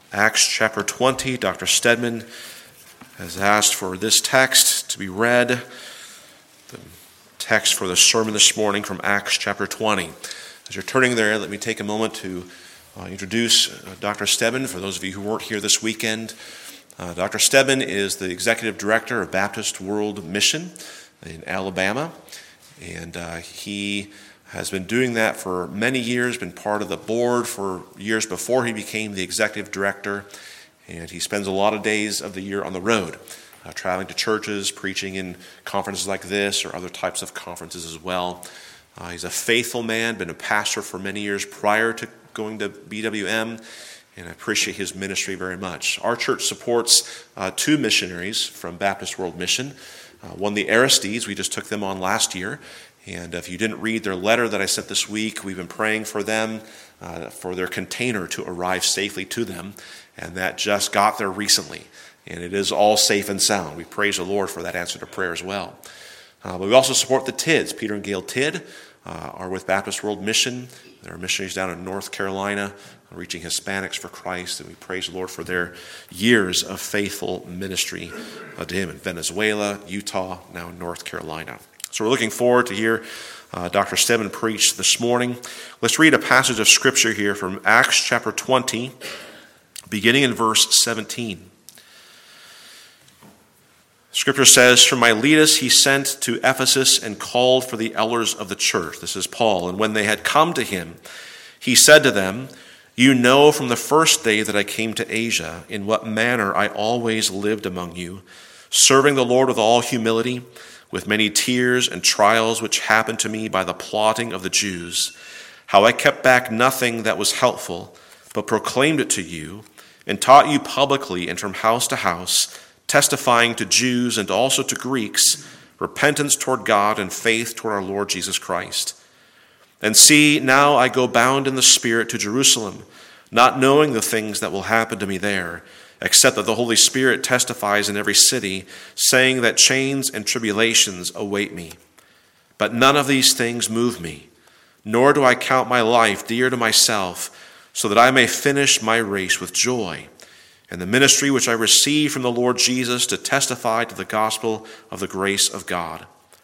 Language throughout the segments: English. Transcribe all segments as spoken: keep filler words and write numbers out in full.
Acts chapter twenty. Doctor Stedman has asked for this text to be read. The text for the sermon this morning from Acts chapter twenty. As you're turning there, let me take a moment to uh, introduce uh, Doctor Stedman. For those of you who weren't here this weekend, uh, Doctor Stedman is the executive director of Baptist World Mission in Alabama, and uh, he has been doing that for many years, been part of the board for years before he became the executive director, and he spends a lot of days of the year on the road, uh, traveling to churches, preaching in conferences like this or other types of conferences as well. Uh, he's a faithful man, been a pastor for many years prior to going to B W M, and I appreciate his ministry very much. Our church supports uh, two missionaries from Baptist World Mission. Uh, one, the Aristides, we just took them on last year. And if you didn't read their letter that I sent this week, we've been praying for them, uh, for their container to arrive safely to them. And that just got there recently. And it is all safe and sound. We praise the Lord for that answer to prayer as well. Uh, but we also support the Tidds. Peter and Gail Tidd uh, are with Baptist World Mission. They're missionaries down in North Carolina, reaching Hispanics for Christ. And we praise the Lord for their years of faithful ministry uh, to Him in Venezuela, Utah, now in North Carolina. So we're looking forward to hear uh, Doctor Stedman preach this morning. Let's read a passage of Scripture here from Acts chapter twenty, beginning in verse seventeen. Scripture says, "From Miletus he sent to Ephesus and called for the elders of the church." This is Paul. "And when they had come to him, he said to them, 'You know from the first day that I came to Asia, in what manner I always lived among you, serving the Lord with all humility, with many tears and trials which happened to me by the plotting of the Jews, how I kept back nothing that was helpful, but proclaimed it to you, and taught you publicly and from house to house, testifying to Jews and also to Greeks, repentance toward God and faith toward our Lord Jesus Christ. And see, now I go bound in the Spirit to Jerusalem, not knowing the things that will happen to me there, except that the Holy Spirit testifies in every city, saying that chains and tribulations await me. But none of these things move me, nor do I count my life dear to myself, so that I may finish my race with joy, and the ministry which I received from the Lord Jesus to testify to the gospel of the grace of God.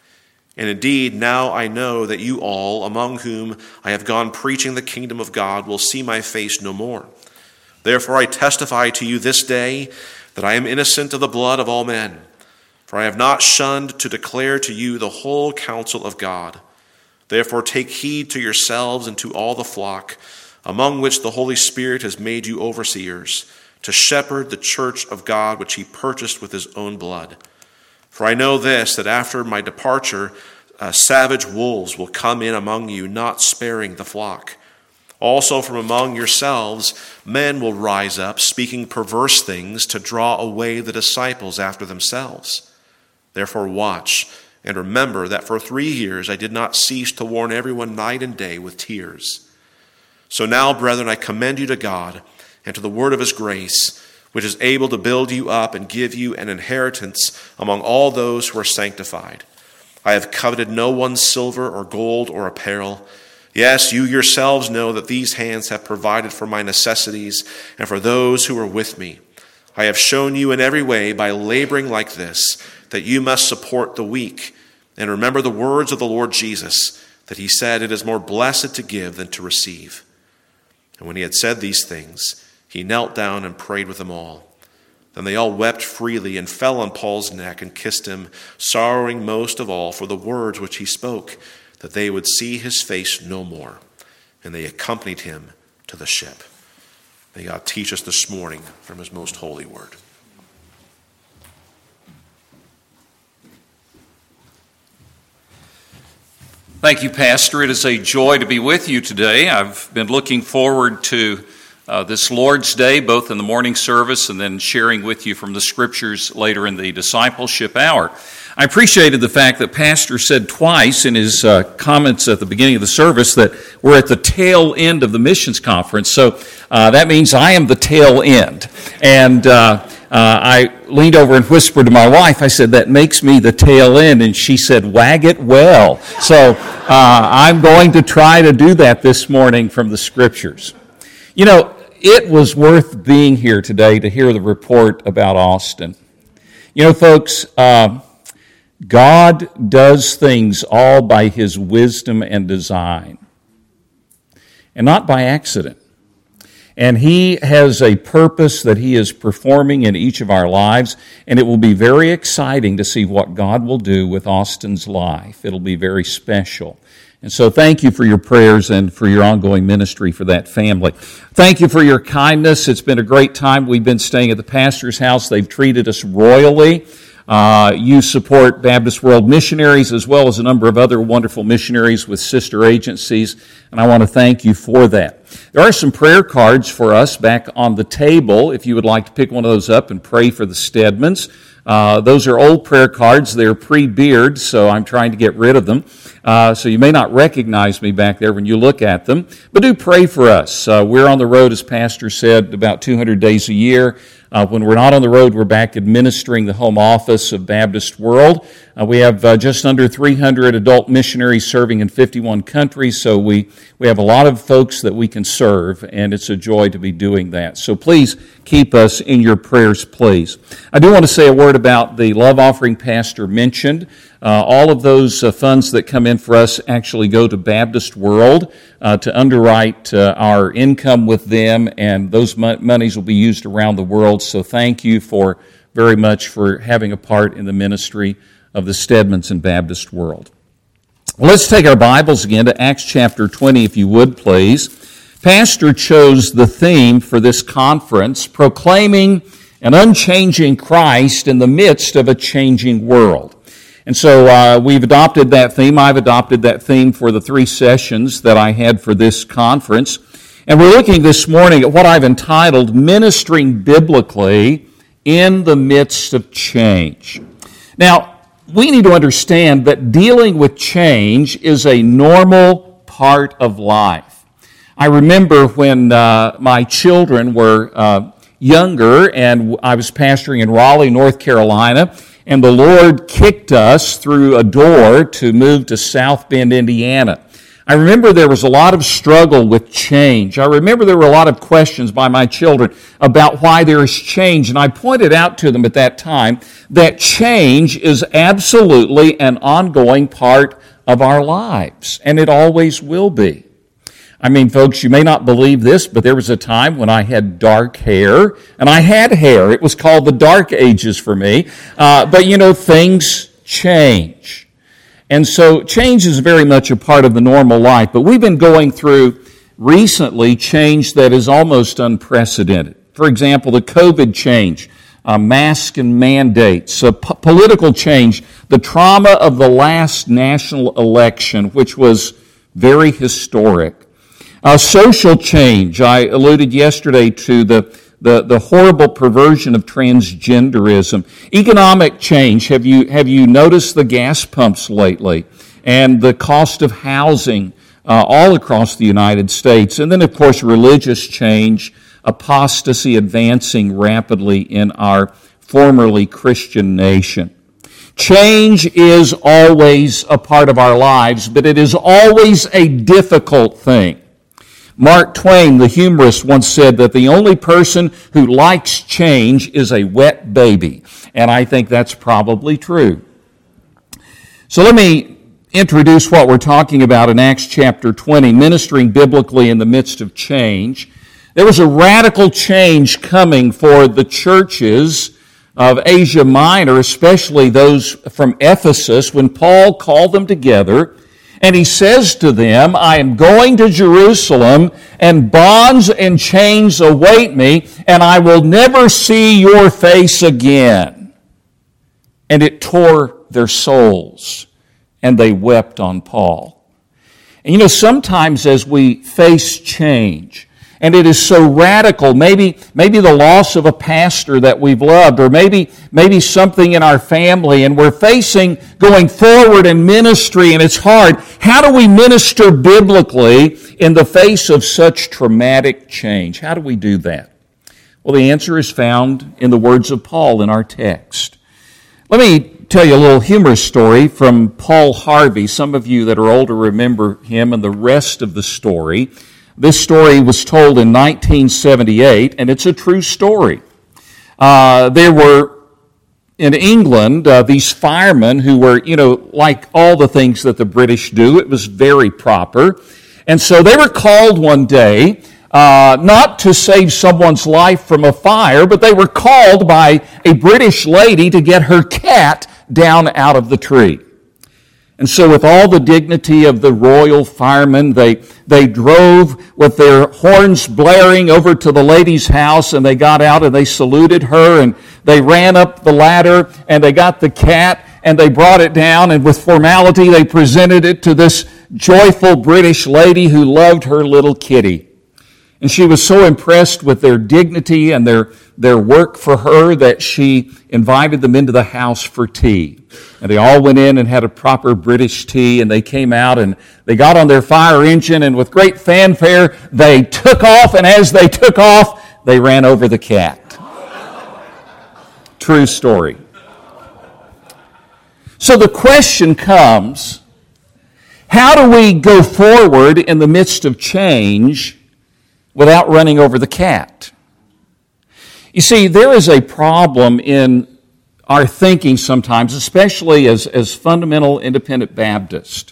And indeed, now I know that you all, among whom I have gone preaching the kingdom of God, will see my face no more. Therefore I testify to you this day that I am innocent of the blood of all men. For I have not shunned to declare to you the whole counsel of God. Therefore take heed to yourselves and to all the flock, among which the Holy Spirit has made you overseers, to shepherd the church of God which he purchased with his own blood. For I know this, that after my departure, uh, savage wolves will come in among you, not sparing the flock. Also from among yourselves men will rise up, speaking perverse things to draw away the disciples after themselves. Therefore watch and remember that for three years I did not cease to warn everyone night and day with tears. So now, brethren, I commend you to God and to the word of his grace, which is able to build you up and give you an inheritance among all those who are sanctified. I have coveted no one's silver or gold or apparel. Yes, you yourselves know that these hands have provided for my necessities and for those who are with me. I have shown you in every way by laboring like this that you must support the weak. And remember the words of the Lord Jesus, that he said, 'It is more blessed to give than to receive.' And when he had said these things, he knelt down and prayed with them all. Then they all wept freely and fell on Paul's neck and kissed him, sorrowing most of all for the words which he spoke, that they would see his face no more. And they accompanied him to the ship." May God teach us this morning from his most holy word. Thank you, Pastor. It is a joy to be with you today. I've been looking forward to uh, this Lord's Day, both in the morning service and then sharing with you from the Scriptures later in the discipleship hour. I appreciated the fact that Pastor said twice in his uh, comments at the beginning of the service that we're at the tail end of the missions conference. So uh, that means I am the tail end. And uh, uh, I leaned over and whispered to my wife, I said, "That makes me the tail end." And she said, "Wag it well." So uh, I'm going to try to do that this morning from the Scriptures. You know, it was worth being here today to hear the report about Austin. You know, folks, uh, God does things all by His wisdom and design, and not by accident. And He has a purpose that He is performing in each of our lives, and it will be very exciting to see what God will do with Austin's life. It'll be very special. And so thank you for your prayers and for your ongoing ministry for that family. Thank you for your kindness. It's been a great time. We've been staying at the pastor's house. They've treated us royally. Uh, you support Baptist World Missionaries as well as a number of other wonderful missionaries with sister agencies, and I want to thank you for that. There are some prayer cards for us back on the table if you would like to pick one of those up and pray for the Stedmans. Uh, those are old prayer cards. They're pre-beard, so I'm trying to get rid of them. Uh, so you may not recognize me back there when you look at them, but do pray for us. Uh, we're on the road, as Pastor said, about two hundred days a year. Uh, when we're not on the road, we're back administering the home office of Baptist World. Uh, we have uh, just under three hundred adult missionaries serving in fifty-one countries, so we, we have a lot of folks that we can serve, and it's a joy to be doing that. So please keep us in your prayers, please. I do want to say a word about the love offering Pastor mentioned. Uh, all of those uh, funds that come in for us actually go to Baptist World uh, to underwrite uh, our income with them, and those mo- monies will be used around the world. So thank you for very much for having a part in the ministry of the Stedmans and Baptist World. Well, let's take our Bibles again to Acts chapter twenty, if you would, please. Pastor chose the theme for this conference, proclaiming an unchanging Christ in the midst of a changing world. And so uh, we've adopted that theme. I've adopted that theme for the three sessions that I had for this conference. And we're looking this morning at what I've entitled Ministering Biblically in the Midst of Change. Now, we need to understand that dealing with change is a normal part of life. I remember when uh, my children were uh, younger and I was pastoring in Raleigh, North Carolina, and the Lord kicked us through a door to move to South Bend, Indiana. I remember there was a lot of struggle with change. I remember there were a lot of questions by my children about why there is change, and I pointed out to them at that time that change is absolutely an ongoing part of our lives, and it always will be. I mean, folks, you may not believe this, but there was a time when I had dark hair, and I had hair. It was called the dark ages for me. Uh, but, you know, things change. And so change is very much a part of the normal life. But we've been going through recently change that is almost unprecedented. For example, the COVID change, uh, mask and mandates, uh, po- political change, the trauma of the last national election, which was very historic. Uh, social change. I alluded yesterday to the, the, the horrible perversion of transgenderism. Economic change. Have you, have you noticed the gas pumps lately? And the cost of housing uh, all across the United States. And then, of course, religious change, apostasy advancing rapidly in our formerly Christian nation. Change is always a part of our lives, but it is always a difficult thing. Mark Twain, the humorist, once said that the only person who likes change is a wet baby. And I think that's probably true. So let me introduce what we're talking about in Acts chapter twenty, ministering biblically in the midst of change. There was a radical change coming for the churches of Asia Minor, especially those from Ephesus, when Paul called them together. And he says to them, I am going to Jerusalem, and bonds and chains await me, and I will never see your face again. And it tore their souls, and they wept on Paul. And you know, sometimes as we face change, and it is so radical, maybe maybe the loss of a pastor that we've loved, or maybe maybe something in our family, and we're facing going forward in ministry, and it's hard. How do we minister biblically in the face of such traumatic change? How do we do that? Well, the answer is found in the words of Paul in our text. Let me tell you a little humorous story from Paul Harvey. Some of you that are older remember him and the rest of the story. This story was told in nineteen seventy-eight, and it's a true story. Uh, there were, in England, uh, these firemen who were, you know, like all the things that the British do, it was very proper. And so they were called one day, uh, not to save someone's life from a fire, but they were called by a British lady to get her cat down out of the tree. And so with all the dignity of the royal firemen, they, they drove with their horns blaring over to the lady's house, and they got out and they saluted her, and they ran up the ladder, and they got the cat, and they brought it down, and with formality they presented it to this joyful British lady who loved her little kitty. And she was so impressed with their dignity and their, their work for her that she invited them into the house for tea. And they all went in and had a proper British tea, and they came out and they got on their fire engine, and with great fanfare they took off, and as they took off, they ran over the cat. True story. So the question comes, how do we go forward in the midst of change without running over the cat? You see, there is a problem in our thinking sometimes, especially as, as fundamental independent Baptists,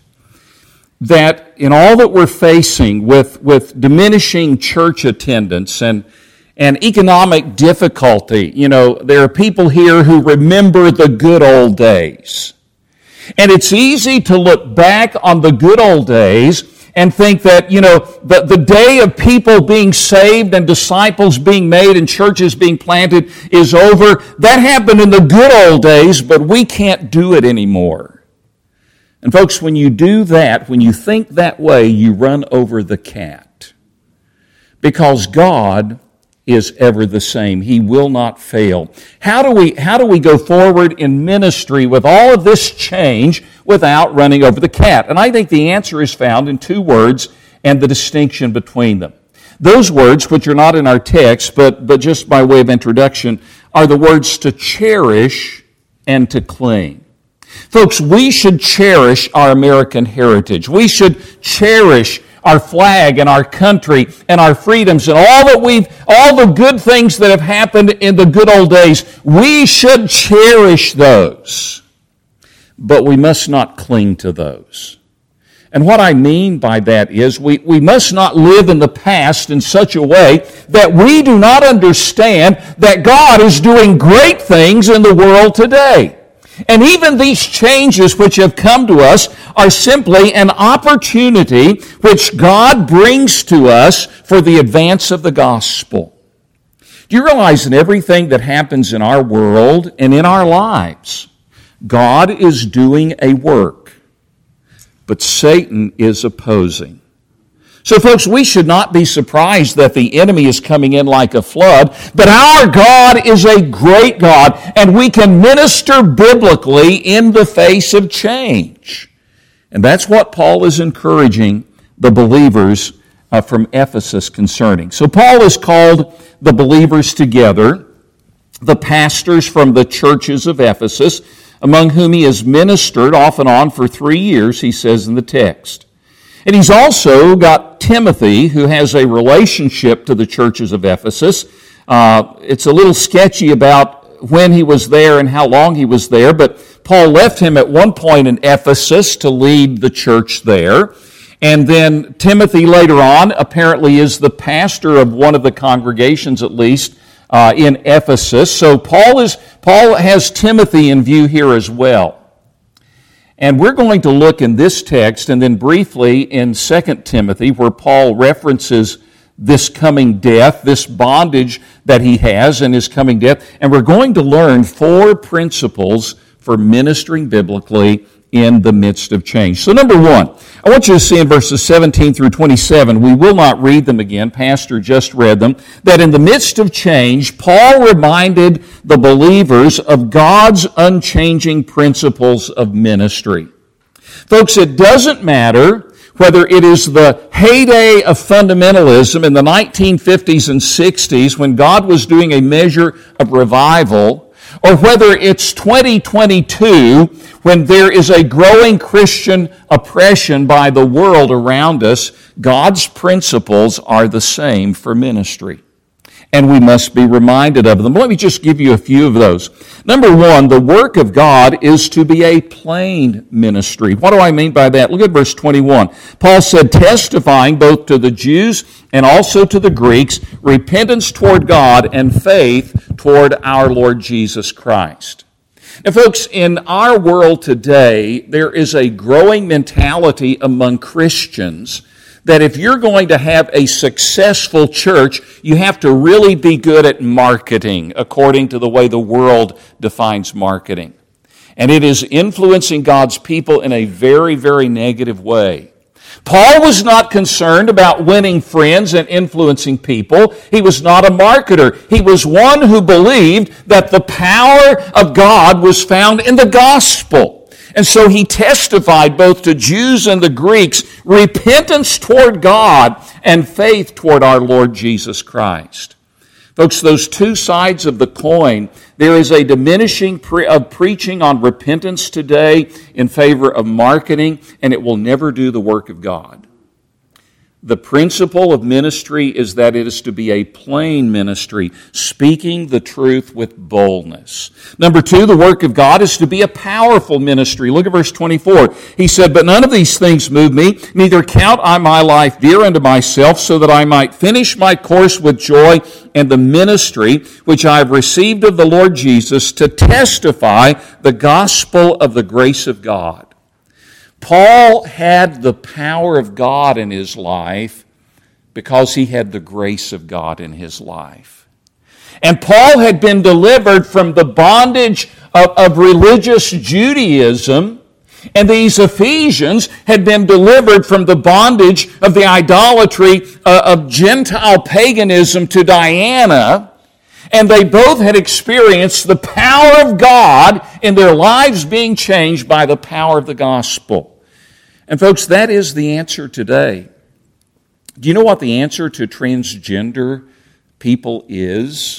that in all that we're facing with, with diminishing church attendance and, and economic difficulty, you know, there are people here who remember the good old days. And it's easy to look back on the good old days and think that, you know, the, the day of people being saved and disciples being made and churches being planted is over. That happened in the good old days, but we can't do it anymore. And folks, when you do that, when you think that way, you run over the cat. Because God is ever the same. He will not fail. How do we, how do we go forward in ministry with all of this change without running over the cat? And I think the answer is found in two words and the distinction between them. Those words, which are not in our text, but, but just by way of introduction, are the words to cherish and to cling. Folks, we should cherish our American heritage. We should cherish our flag and our country and our freedoms and all that we've, all the good things that have happened in the good old days. We should cherish those, but we must not cling to those. And what I mean by that is we, we must not live in the past in such a way that we do not understand that God is doing great things in the world today. And even these changes which have come to us are simply an opportunity which God brings to us for the advance of the gospel. Do you realize in everything that happens in our world and in our lives, God is doing a work, but Satan is opposing. So folks, we should not be surprised that the enemy is coming in like a flood, but our God is a great God, and we can minister biblically in the face of change. And that's what Paul is encouraging the believers uh, from Ephesus concerning. So Paul has called the believers together, the pastors from the churches of Ephesus, among whom he has ministered off and on for three years, he says in the text. And he's also got Timothy, who has a relationship to the churches of Ephesus. Uh, it's a little sketchy about when he was there and how long he was there, but Paul left him at one point in Ephesus to lead the church there. And then Timothy later on apparently is the pastor of one of the congregations, at least, uh, in Ephesus. So Paul is Paul has Timothy in view here as well. And we're going to look in this text and then briefly in Second Timothy, where Paul references this coming death, this bondage that he has in his coming death. And we're going to learn four principles for ministering biblically in the midst of change. So number one, I want you to see in verses seventeen through twenty-seven, we will not read them again, Pastor just read them, that in the midst of change, Paul reminded the believers of God's unchanging principles of ministry. Folks, it doesn't matter whether it is the heyday of fundamentalism in the nineteen fifties and sixties when God was doing a measure of revival, or whether it's twenty twenty-two, when there is a growing Christian oppression by the world around us, God's principles are the same for ministry. And we must be reminded of them. Let me just give you a few of those. Number one, the work of God is to be a plain ministry. What do I mean by that? Look at verse twenty-one. Paul said, testifying both to the Jews and also to the Greeks, repentance toward God and faith toward our Lord Jesus Christ. Now, folks, in our world today, there is a growing mentality among Christians that if you're going to have a successful church, you have to really be good at marketing, according to the way the world defines marketing. And it is influencing God's people in a very, very negative way. Paul was not concerned about winning friends and influencing people. He was not a marketer. He was one who believed that the power of God was found in the gospel. And so he testified both to Jews and the Greeks, repentance toward God and faith toward our Lord Jesus Christ. Folks, those two sides of the coin, there is a diminishing pre- of preaching on repentance today in favor of marketing, and it will never do the work of God. The principle of ministry is that it is to be a plain ministry, speaking the truth with boldness. Number two, the work of God is to be a powerful ministry. Look at verse twenty-four. He said, but none of these things move me, neither count I my life dear unto myself, so that I might finish my course with joy and the ministry which I have received of the Lord Jesus to testify the gospel of the grace of God. Paul had the power of God in his life because he had the grace of God in his life. And Paul had been delivered from the bondage of, of religious Judaism, and these Ephesians had been delivered from the bondage of the idolatry uh, of Gentile paganism to Diana. And they both had experienced the power of God in their lives being changed by the power of the gospel. And folks, that is the answer today. Do you know what the answer to transgender people is?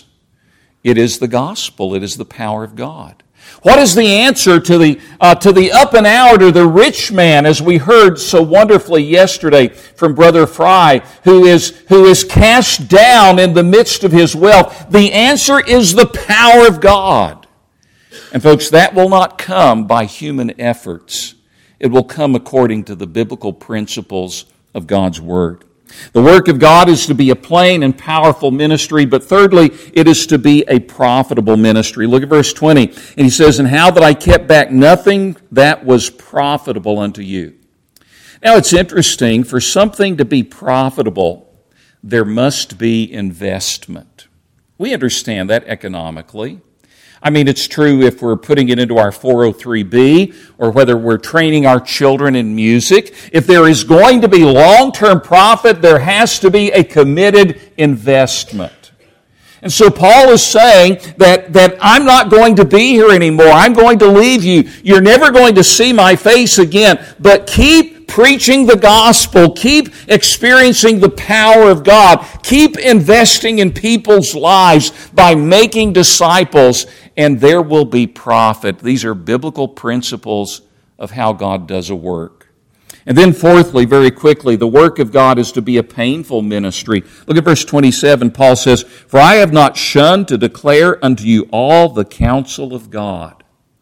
It is the gospel. It is the power of God. What is the answer to the uh, to the up and out or the rich man, as we heard so wonderfully yesterday from Brother Fry, who is who is cast down in the midst of his wealth? The answer is the power of God. And folks, that will not come by human efforts. It will come according to the biblical principles of God's Word. The work of God is to be a plain and powerful ministry, but thirdly, it is to be a profitable ministry. Look at verse twenty, and he says, and how that I kept back nothing that was profitable unto you. Now it's interesting, for something to be profitable, there must be investment. We understand that economically. I mean, it's true if we're putting it into our four oh three B or whether we're training our children in music. If there is going to be long-term profit, there has to be a committed investment. And so Paul is saying that, that I'm not going to be here anymore. I'm going to leave you. You're never going to see my face again. But keep preaching the gospel. Keep experiencing the power of God. Keep investing in people's lives by making disciples, and there will be profit. These are biblical principles of how God does a work. And then fourthly, very quickly, the work of God is to be a painful ministry. Look at verse twenty-seven. Paul says, for I have not shunned to declare unto you all the counsel of God.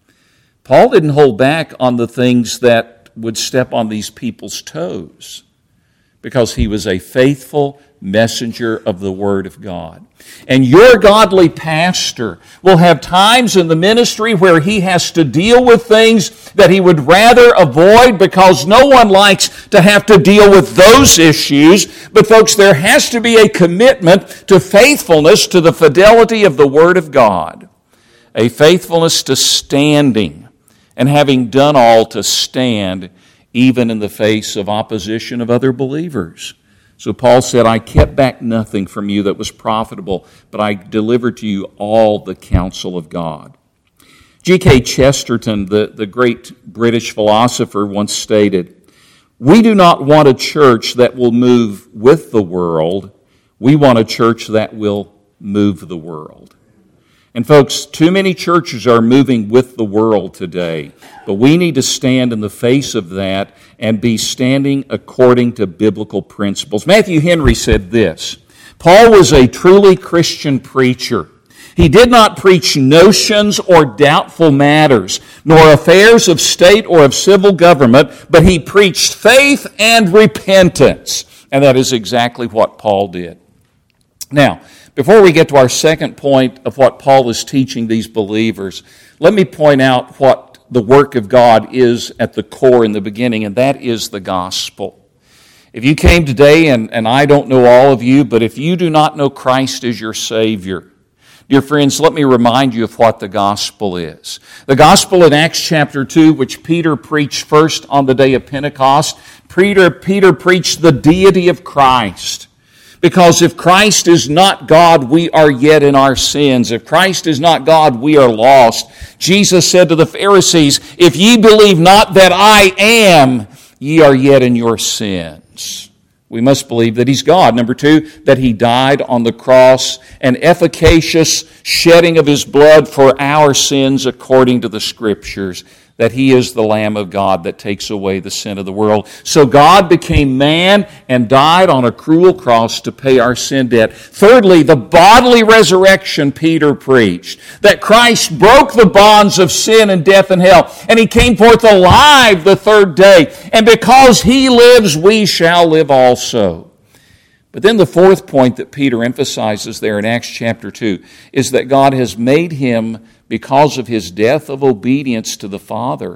Paul didn't hold back on the things that would step on these people's toes, because he was a faithful messenger of the Word of God. And your godly pastor will have times in the ministry where he has to deal with things that he would rather avoid, because no one likes to have to deal with those issues. But folks, there has to be a commitment to faithfulness to the fidelity of the Word of God. A faithfulness to standing, and having done all to stand even in the face of opposition of other believers. So Paul said, I kept back nothing from you that was profitable, but I delivered to you all the counsel of God. G K Chesterton, the, the great British philosopher, once stated, we do not want a church that will move with the world. We want a church that will move the world. And folks, too many churches are moving with the world today, but we need to stand in the face of that and be standing according to biblical principles. Matthew Henry said this: Paul was a truly Christian preacher. He did not preach notions or doubtful matters, nor affairs of state or of civil government, but he preached faith and repentance. And that is exactly what Paul did. Now, before we get to our second point of what Paul is teaching these believers, let me point out what the work of God is at the core in the beginning, and that is the gospel. If you came today, and, and I don't know all of you, but if you do not know Christ as your Savior, dear friends, let me remind you of what the gospel is. The gospel in Acts chapter two, which Peter preached first on the day of Pentecost, Peter, Peter preached the deity of Christ. Because if Christ is not God, we are yet in our sins. If Christ is not God, we are lost. Jesus said to the Pharisees, if ye believe not that I am, ye are yet in your sins. We must believe that He's God. Number two, that He died on the cross, an efficacious shedding of His blood for our sins according to the Scriptures, that He is the Lamb of God that takes away the sin of the world. So God became man and died on a cruel cross to pay our sin debt. Thirdly, the bodily resurrection Peter preached, that Christ broke the bonds of sin and death and hell, and He came forth alive the third day. And because He lives, we shall live also. But then the fourth point that Peter emphasizes there in Acts chapter two is that God has made Him, because of His death of obedience to the Father,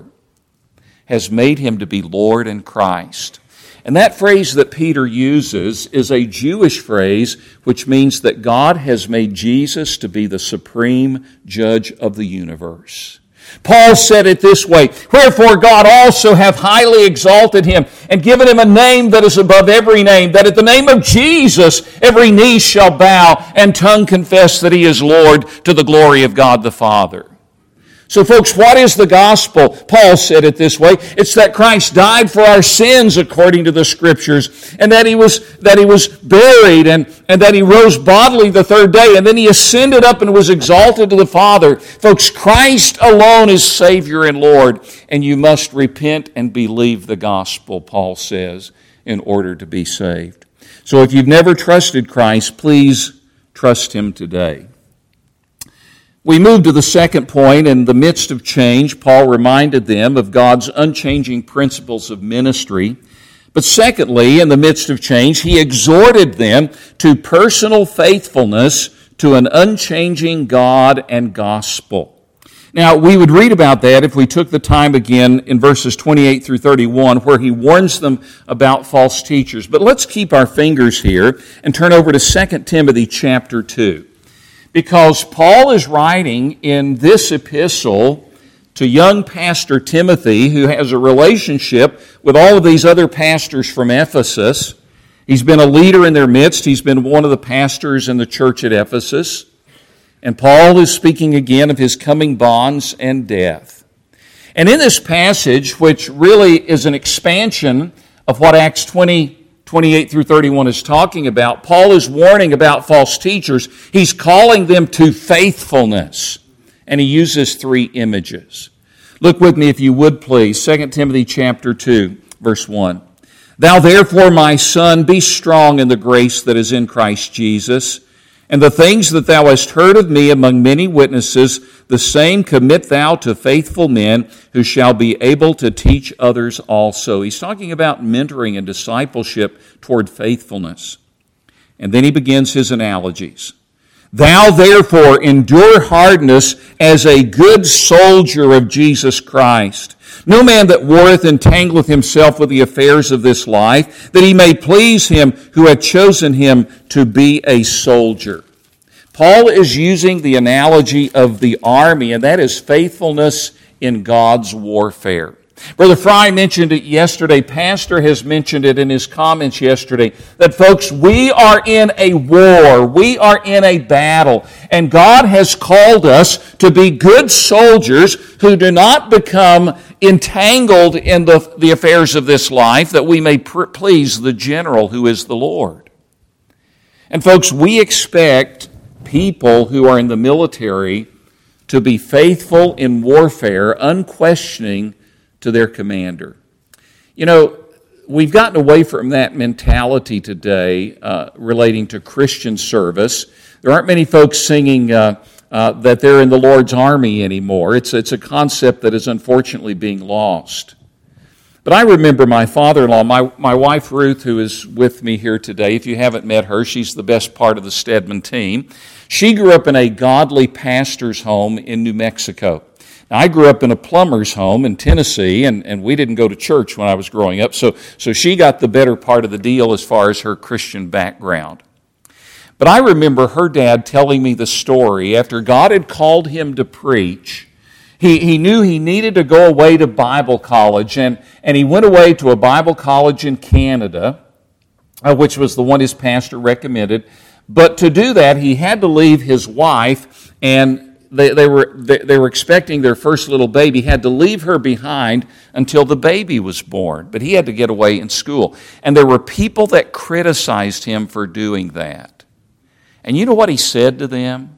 has made Him to be Lord and Christ. And that phrase that Peter uses is a Jewish phrase which means that God has made Jesus to be the supreme judge of the universe. Paul said it this way: wherefore God also hath highly exalted Him, and given Him a name that is above every name, that at the name of Jesus every knee shall bow, and tongue confess that He is Lord, to the glory of God the Father. So folks, what is the gospel? Paul said it this way: it's that Christ died for our sins according to the Scriptures, and that He was that He was buried, and, and that He rose bodily the third day, and then He ascended up and was exalted to the Father. Folks, Christ alone is Savior and Lord, and you must repent and believe the gospel, Paul says, in order to be saved. So if you've never trusted Christ, please trust Him today. We move to the second point. In the midst of change, Paul reminded them of God's unchanging principles of ministry. But secondly, in the midst of change, he exhorted them to personal faithfulness to an unchanging God and gospel. Now, we would read about that if we took the time again in verses twenty-eight through thirty-one, where he warns them about false teachers. But let's keep our fingers here and turn over to Second Timothy chapter two. Because Paul is writing in this epistle to young pastor Timothy, who has a relationship with all of these other pastors from Ephesus. He's been a leader in their midst. He's been one of the pastors in the church at Ephesus. And Paul is speaking again of his coming bonds and death. And in this passage, which really is an expansion of what Acts twenty, twenty-eight through thirty-one is talking about, Paul is warning about false teachers. He's calling them to faithfulness. And he uses three images. Look with me, if you would please, Second Timothy chapter two, verse one. Thou therefore, my son, be strong in the grace that is in Christ Jesus, and the things that thou hast heard of me among many witnesses, the same commit thou to faithful men who shall be able to teach others also. He's talking about mentoring and discipleship toward faithfulness. And then he begins his analogies. Thou therefore endure hardness as a good soldier of Jesus Christ. No man that warreth entangleth himself with the affairs of this life, that he may please him who hath chosen him to be a soldier. Paul is using the analogy of the army, and that is faithfulness in God's warfare. Brother Fry mentioned it yesterday. Pastor has mentioned it in his comments yesterday, that folks, we are in a war. We are in a battle. And God has called us to be good soldiers who do not become entangled in the, the affairs of this life, that we may pr- please the general who is the Lord. And folks, we expect people who are in the military to be faithful in warfare, unquestioning to their commander. You know, we've gotten away from that mentality today uh, relating to Christian service. There aren't many folks singing uh, uh, that they're in the Lord's army anymore. It's, it's a concept that is unfortunately being lost. But I remember my father-in-law, my, my wife Ruth, who is with me here today. If you haven't met her, she's the best part of the Stedman team. She grew up in a godly pastor's home in New Mexico. Now, I grew up in a plumber's home in Tennessee, and, and we didn't go to church when I was growing up, so, so she got the better part of the deal as far as her Christian background. But I remember her dad telling me the story after God had called him to preach. He, he knew he needed to go away to Bible college, and, and he went away to a Bible college in Canada, uh, which was the one his pastor recommended. But to do that, he had to leave his wife, and they, they, were, they, they were expecting their first little baby. He had to leave her behind until the baby was born. But he had to get away in school. And there were people that criticized him for doing that. And you know what he said to them?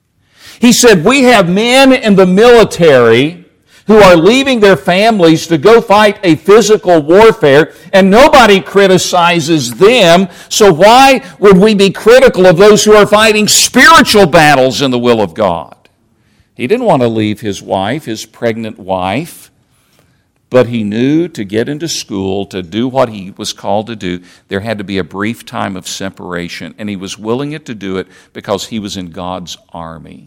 He said, we have men in the military who are leaving their families to go fight a physical warfare, and nobody criticizes them, so why would we be critical of those who are fighting spiritual battles in the will of God? He didn't want to leave his wife, his pregnant wife, but he knew to get into school, to do what he was called to do, there had to be a brief time of separation, and he was willing it to do it because he was in God's army.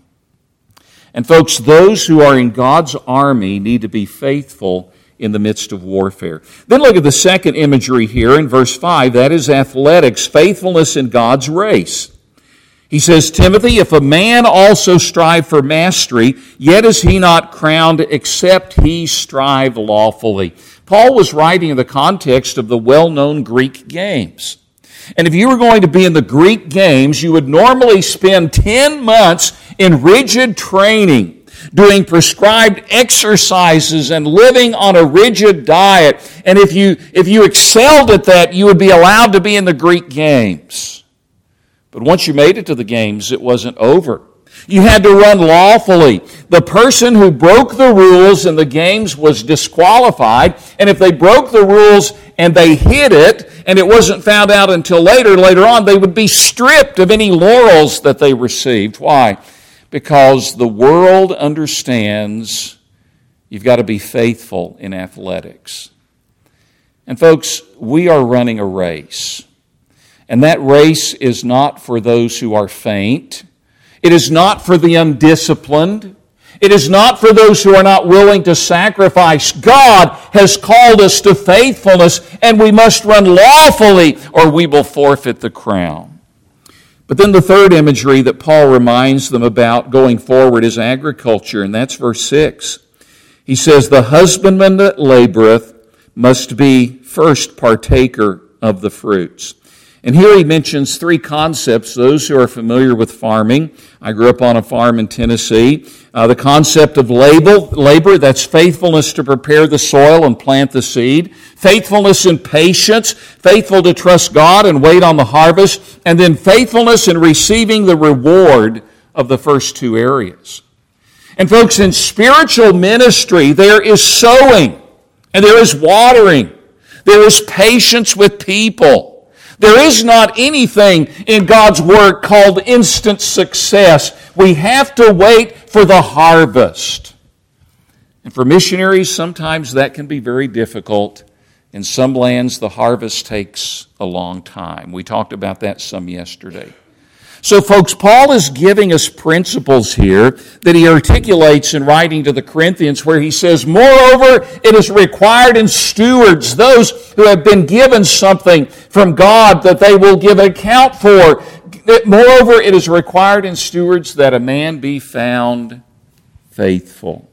And folks, those who are in God's army need to be faithful in the midst of warfare. Then look at the second imagery here in verse five. That is athletics, faithfulness in God's race. He says, Timothy, if a man also strive for mastery, yet is he not crowned except he strive lawfully. Paul was writing in the context of the well-known Greek games. And if you were going to be in the Greek games, you would normally spend ten months in rigid training, doing prescribed exercises and living on a rigid diet. And if you, if you excelled at that, you would be allowed to be in the Greek games. But once you made it to the games, it wasn't over. You had to run lawfully. The person who broke the rules in the games was disqualified, and if they broke the rules and they hid it, and it wasn't found out until later, later on, they would be stripped of any laurels that they received. Why? Because the world understands you've got to be faithful in athletics. And folks, we are running a race. And that race is not for those who are faint. It is not for the undisciplined. It is not for those who are not willing to sacrifice. God has called us to faithfulness, and we must run lawfully, or we will forfeit the crown. But then the third imagery that Paul reminds them about going forward is agriculture, and that's verse six. He says, the husbandman that laboreth must be first partaker of the fruits. And here he mentions three concepts. Those who are familiar with farming, I grew up on a farm in Tennessee. Uh, the concept of labor, labor, that's faithfulness to prepare the soil and plant the seed. Faithfulness in patience, faithful to trust God and wait on the harvest. And then faithfulness in receiving the reward of the first two areas. And folks, in spiritual ministry, there is sowing and there is watering. There is patience with people. There is not anything in God's Word called instant success. We have to wait for the harvest. And for missionaries, sometimes that can be very difficult. In some lands, the harvest takes a long time. We talked about that some yesterday. So, folks, Paul is giving us principles here that he articulates in writing to the Corinthians, where he says, moreover, it is required in stewards, those who have been given something from God that they will give account for. Moreover, it is required in stewards that a man be found faithful.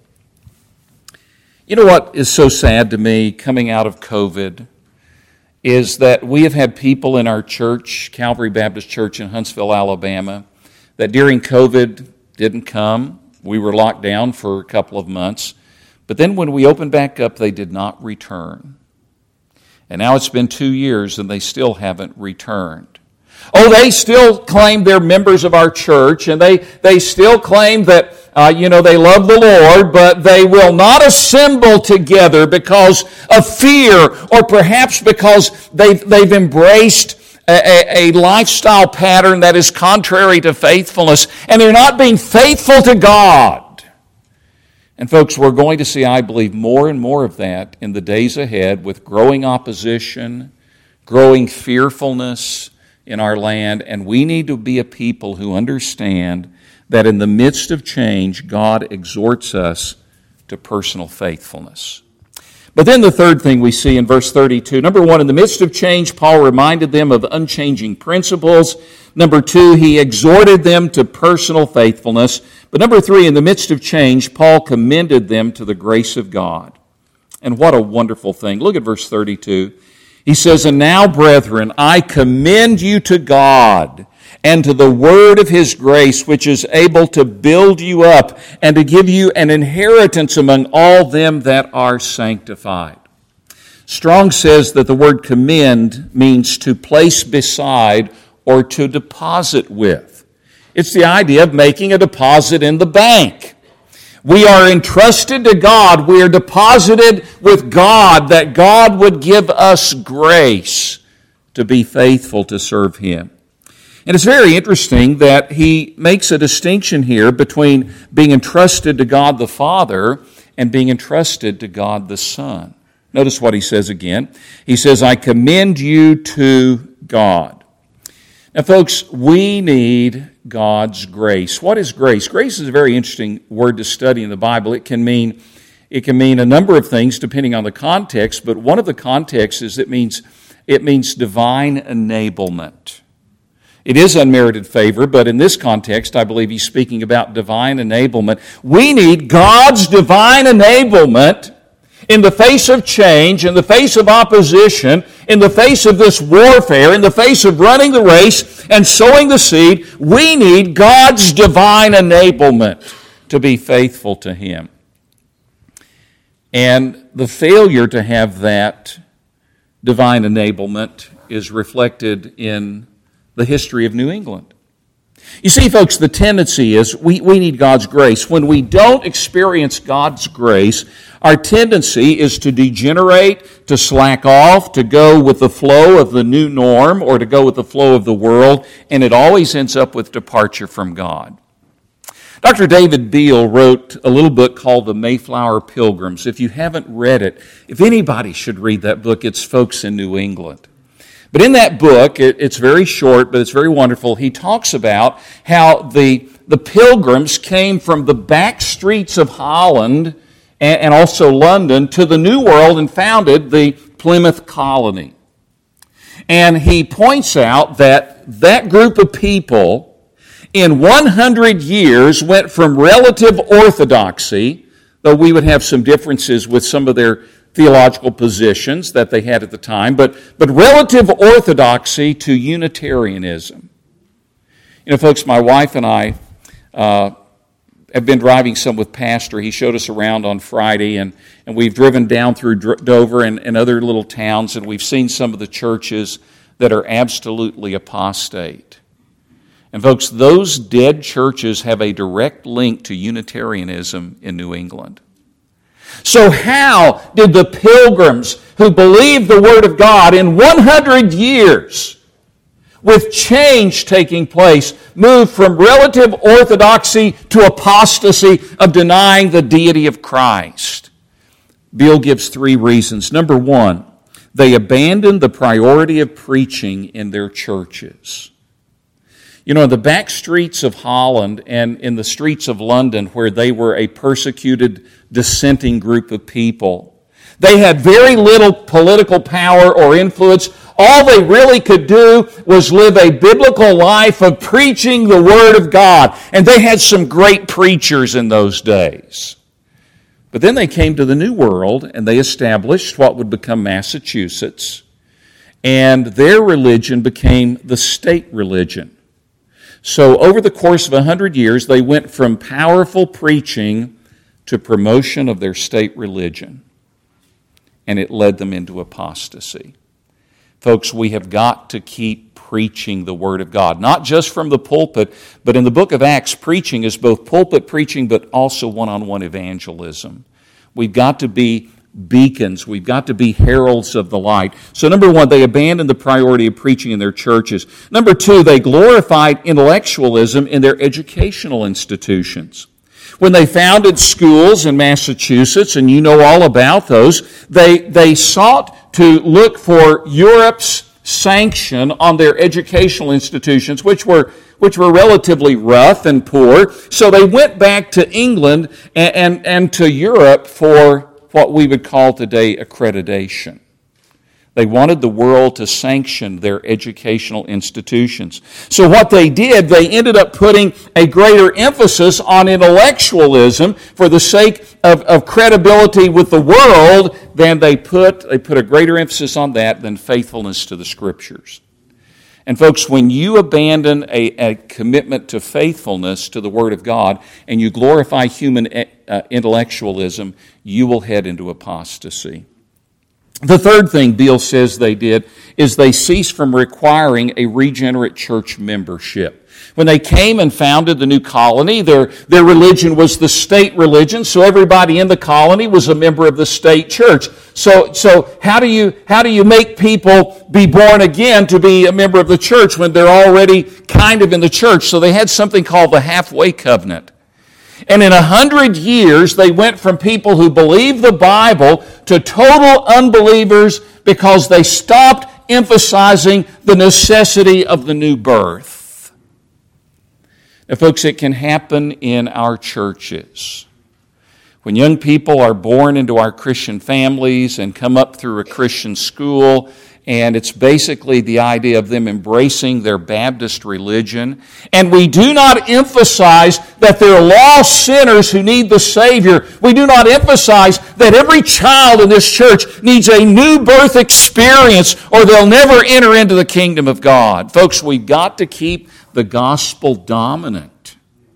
You know what is so sad to me coming out of COVID is that we have had people in our church, Calvary Baptist Church in Huntsville, Alabama, that during COVID didn't come. We were locked down for a couple of months. But then when we opened back up, they did not return. And now it's been two years and they still haven't returned. Oh, they still claim they're members of our church, and they, they still claim that, uh, you know, they love the Lord, but they will not assemble together because of fear, or perhaps because they've, they've embraced a, a, a lifestyle pattern that is contrary to faithfulness, and they're not being faithful to God. And folks, we're going to see, I believe, more and more of that in the days ahead, with growing opposition, growing fearfulness in our land, and we need to be a people who understand that in the midst of change, God exhorts us to personal faithfulness. But then the third thing we see in verse thirty-two, number one, in the midst of change, Paul reminded them of unchanging principles. Number two, he exhorted them to personal faithfulness. But number three, in the midst of change, Paul commended them to the grace of God. And what a wonderful thing. Look at verse thirty-two. He says, "And now, brethren, I commend you to God and to the word of his grace, which is able to build you up and to give you an inheritance among all them that are sanctified." Strong says that the word commend means to place beside or to deposit with. It's the idea of making a deposit in the bank. We are entrusted to God. We are deposited with God, that God would give us grace to be faithful to serve him. And it's very interesting that he makes a distinction here between being entrusted to God the Father and being entrusted to God the Son. Notice what he says again. He says, "I commend you to God." Now, folks, we need God's grace. What is grace? Grace is a very interesting word to study in the Bible. It can mean it can mean a number of things depending on the context, but one of the contexts is it means it means divine enablement. It is unmerited favor, but in this context, I believe he's speaking about divine enablement. We need God's divine enablement in the face of change, in the face of opposition, in the face of this warfare, in the face of running the race and sowing the seed. We need God's divine enablement to be faithful to him. And the failure to have that divine enablement is reflected in the history of New England. You see, folks, the tendency is we, we need God's grace. When we don't experience God's grace, our tendency is to degenerate, to slack off, to go with the flow of the new norm, or to go with the flow of the world, and it always ends up with departure from God. Doctor David Beale wrote a little book called The Mayflower Pilgrims. If you haven't read it, if anybody should read that book, it's Folks in New England. But in that book, it, it's very short, but it's very wonderful. He talks about how the, the pilgrims came from the back streets of Holland and, and also London to the New World and founded the Plymouth Colony. And he points out that that group of people in one hundred years went from relative orthodoxy, though we would have some differences with some of their theological positions that they had at the time, but, but relative orthodoxy to Unitarianism. You know, folks, my wife and I uh, have been driving some with Pastor. He showed us around on Friday, and, and we've driven down through Dover and, and other little towns, and we've seen some of the churches that are absolutely apostate. And folks, those dead churches have a direct link to Unitarianism in New England. So how did the pilgrims who believed the Word of God in one hundred years, with change taking place, move from relative orthodoxy to apostasy of denying the deity of Christ? Beale gives three reasons. Number one, they abandoned the priority of preaching in their churches. You know, in the back streets of Holland and in the streets of London, where they were a persecuted, dissenting group of people, they had very little political power or influence. All they really could do was live a biblical life of preaching the Word of God. And they had some great preachers in those days. But then they came to the New World and they established what would become Massachusetts. And their religion became the state religion. So over the course of a hundred years, they went from powerful preaching to promotion of their state religion. And it led them into apostasy. Folks, we have got to keep preaching the Word of God. Not just from the pulpit, but in the book of Acts, preaching is both pulpit preaching but also one-on-one evangelism. We've got to be beacons. We've got to be heralds of the light. So number one, they abandoned the priority of preaching in their churches. Number two, they glorified intellectualism in their educational institutions. When they founded schools in Massachusetts, and you know all about those, they, they sought to look for Europe's sanction on their educational institutions, which were which were relatively rough and poor. So they went back to England and, and, and to Europe for what we would call today accreditation. They wanted the world to sanction their educational institutions. So what they did, they ended up putting a greater emphasis on intellectualism for the sake of, of credibility with the world than they put, they put a greater emphasis on that than faithfulness to the Scriptures. And folks, when you abandon a, a commitment to faithfulness to the Word of God and you glorify human uh, intellectualism, you will head into apostasy. The third thing Beale says they did is they ceased from requiring a regenerate church membership. When they came and founded the new colony, their, their religion was the state religion, so everybody in the colony was a member of the state church. So, so how do you, how do you make people be born again to be a member of the church when they're already kind of in the church? So they had something called the halfway covenant. And in a hundred years, they went from people who believed the Bible to total unbelievers because they stopped emphasizing the necessity of the new birth. Now, folks, it can happen in our churches. When young people are born into our Christian families and come up through a Christian school, and it's basically the idea of them embracing their Baptist religion. And we do not emphasize that they're lost sinners who need the Savior. We do not emphasize that every child in this church needs a new birth experience or they'll never enter into the kingdom of God. Folks, we've got to keep the gospel dominant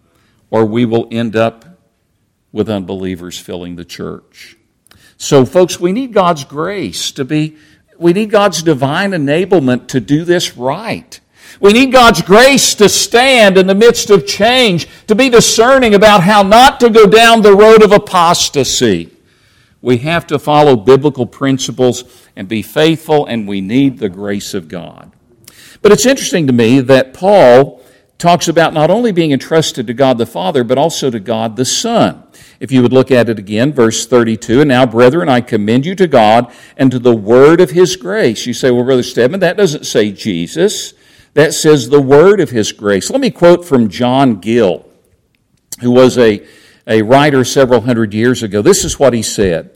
or we will end up with unbelievers filling the church. So, folks, we need God's grace to be We need God's divine enablement to do this right. We need God's grace to stand in the midst of change, to be discerning about how not to go down the road of apostasy. We have to follow biblical principles and be faithful, and we need the grace of God. But it's interesting to me that Paul talks about not only being entrusted to God the Father, but also to God the Son. If you would look at it again, verse thirty-two, and now, brethren, I commend you to God and to the word of His grace. You say, well, Brother Stedman, that doesn't say Jesus. That says the word of His grace. Let me quote from John Gill, who was a, a writer several hundred years ago. This is what he said.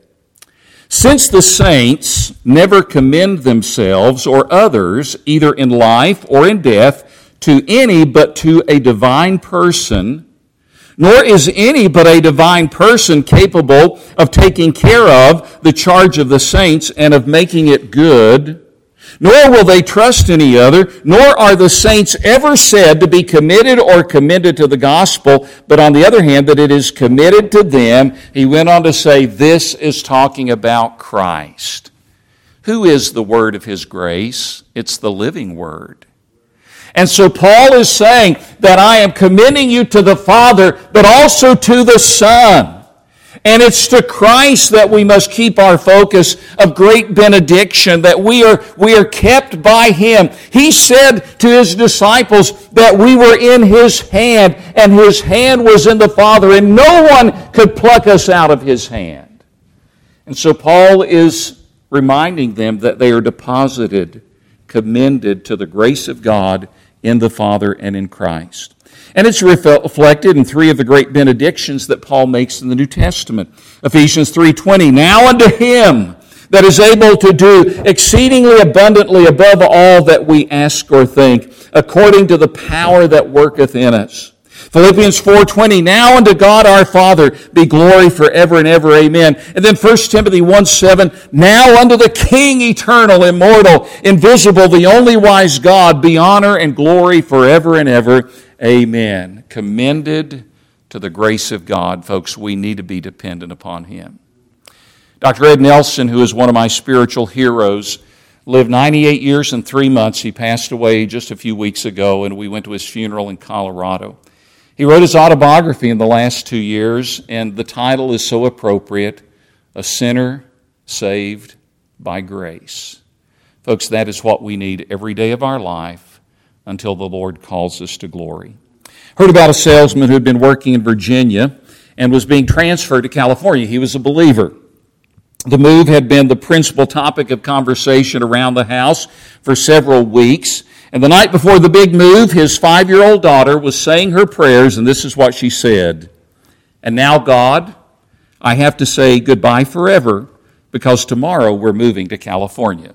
Since the saints never commend themselves or others, either in life or in death, to any but to a divine person, nor is any but a divine person capable of taking care of the charge of the saints and of making it good, nor will they trust any other, nor are the saints ever said to be committed or commended to the gospel, but on the other hand, that it is committed to them. He went on to say, this is talking about Christ. Who is the word of His grace? It's the living word. And so Paul is saying that I am commending you to the Father, but also to the Son. And it's to Christ that we must keep our focus of great benediction, that we are, we are kept by Him. He said to His disciples that we were in His hand, and His hand was in the Father, and no one could pluck us out of His hand. And so Paul is reminding them that they are deposited, commended to the grace of God in the Father and in Christ. And it's reflected in three of the great benedictions that Paul makes in the New Testament. Ephesians three twenty, now unto Him that is able to do exceedingly abundantly above all that we ask or think, according to the power that worketh in us. Philippians four twenty, now unto God our Father be glory forever and ever, amen. And then First Timothy one seven, now unto the King eternal, immortal, invisible, the only wise God, be honor and glory forever and ever, amen. Commended to the grace of God, folks, we need to be dependent upon Him. Doctor Ed Nelson, who is one of my spiritual heroes, lived ninety-eight years and three months. He passed away just a few weeks ago, and we went to his funeral in Colorado. He wrote his autobiography in the last two years, and the title is so appropriate, A Sinner Saved by Grace. Folks, that is what we need every day of our life until the Lord calls us to glory. Heard about a salesman who had been working in Virginia and was being transferred to California. He was a believer. The move had been the principal topic of conversation around the house for several weeks. And the night before the big move, his five-year-old daughter was saying her prayers, and this is what she said. And now, God, I have to say goodbye forever because tomorrow we're moving to California.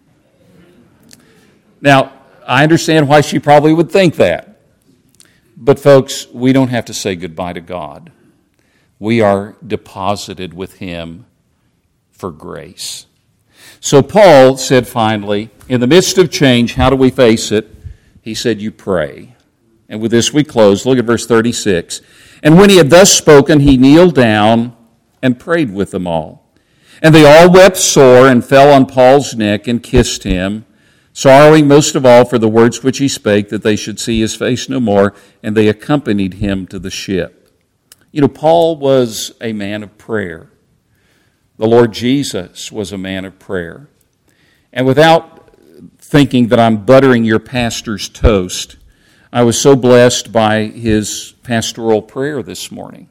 Now, I understand why she probably would think that. But folks, we don't have to say goodbye to God. We are deposited with Him for grace. So Paul said finally, in the midst of change, how do we face it? He said, you pray. And with this we close. Look at verse thirty-six. And when he had thus spoken, he kneeled down and prayed with them all. And they all wept sore and fell on Paul's neck and kissed him, sorrowing most of all for the words which he spake, that they should see his face no more, and they accompanied him to the ship. You know, Paul was a man of prayer. The Lord Jesus was a man of prayer. And without thinking that I'm buttering your pastor's toast, I was so blessed by his pastoral prayer this morning.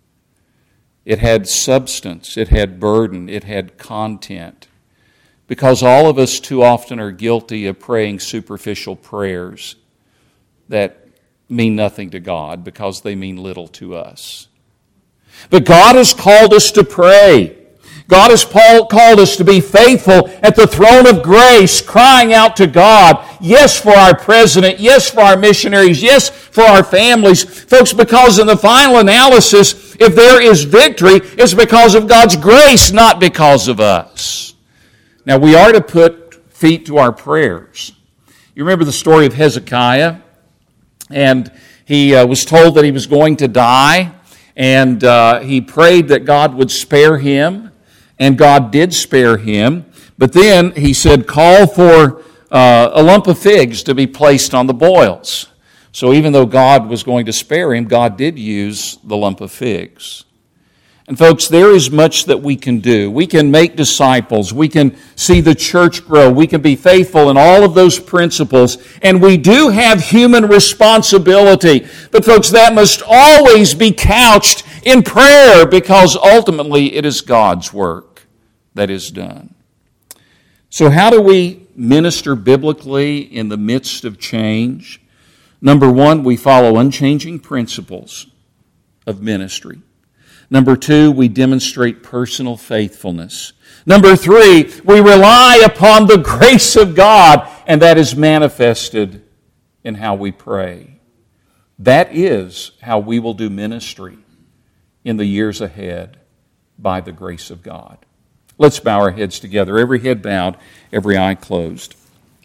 It had substance, it had burden, it had content. Because all of us too often are guilty of praying superficial prayers that mean nothing to God because they mean little to us. But God has called us to pray. God has called us to be faithful at the throne of grace, crying out to God, yes, for our president, yes, for our missionaries, yes, for our families. Folks, because in the final analysis, if there is victory, it's because of God's grace, not because of us. Now, we are to put feet to our prayers. You remember the story of Hezekiah? And he uh, was told that he was going to die, and uh, he prayed that God would spare him, and God did spare him. But then he said, call for uh, a lump of figs to be placed on the boils. So even though God was going to spare him, God did use the lump of figs. And folks, there is much that we can do. We can make disciples. We can see the church grow. We can be faithful in all of those principles. And we do have human responsibility. But folks, that must always be couched in prayer because ultimately it is God's work that is done. So how do we minister biblically in the midst of change? Number one, we follow unchanging principles of ministry. Number two, we demonstrate personal faithfulness. Number three, we rely upon the grace of God, and that is manifested in how we pray. That is how we will do ministry in the years ahead by the grace of God. Let's bow our heads together, every head bowed, every eye closed.